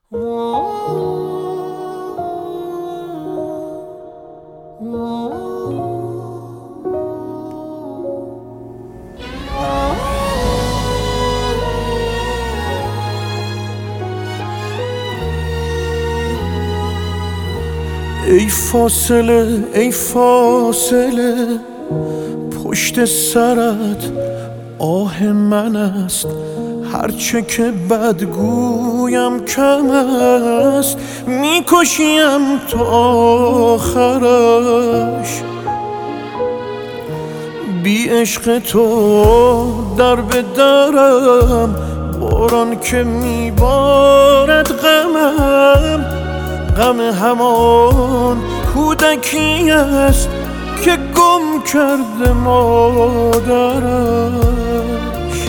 ای فاصله ای فاصله پشت سرت آه من است، هرچه که بدگویم کم است، میکشیم تا آخرش. بی عشق تو در به درم، باران که میبارد غمم، غم همان کودکی است که گم کرده مادرش.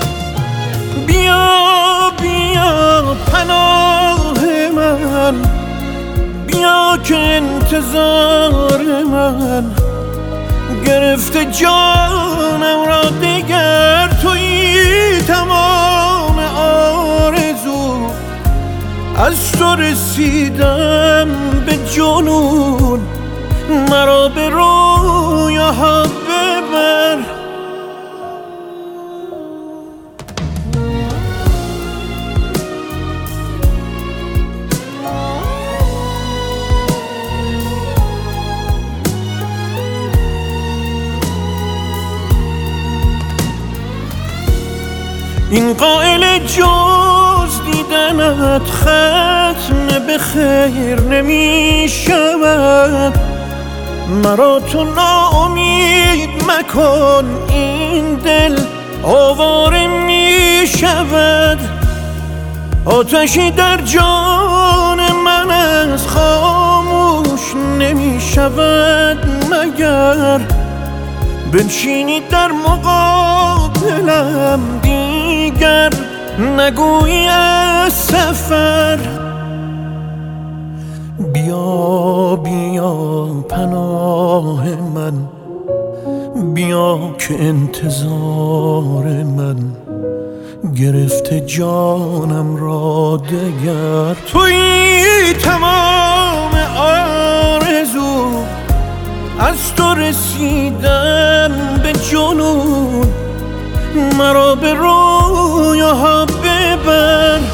بیا بیا پناه من، بیا که انتظار من گرفته جانم را دگر. تویی تمام آرزو، از تو رسیدم به جنون، مرا به رویاها ببر. این قائل جز دیدنت ختم به خیر نمی شود، مرا تو ناامید مکن، این دل آواره می شود. آتشی در جان من از خاموش نمی شود مگر بنشینی در مقابلم، دیگر نگویی از سفر. بیا بیا پناه من، بیا که انتظار من گرفته جانم را دگر. تویی تمام آرزو، از تو رسیدم به جنون، مرا به رویاها ببر.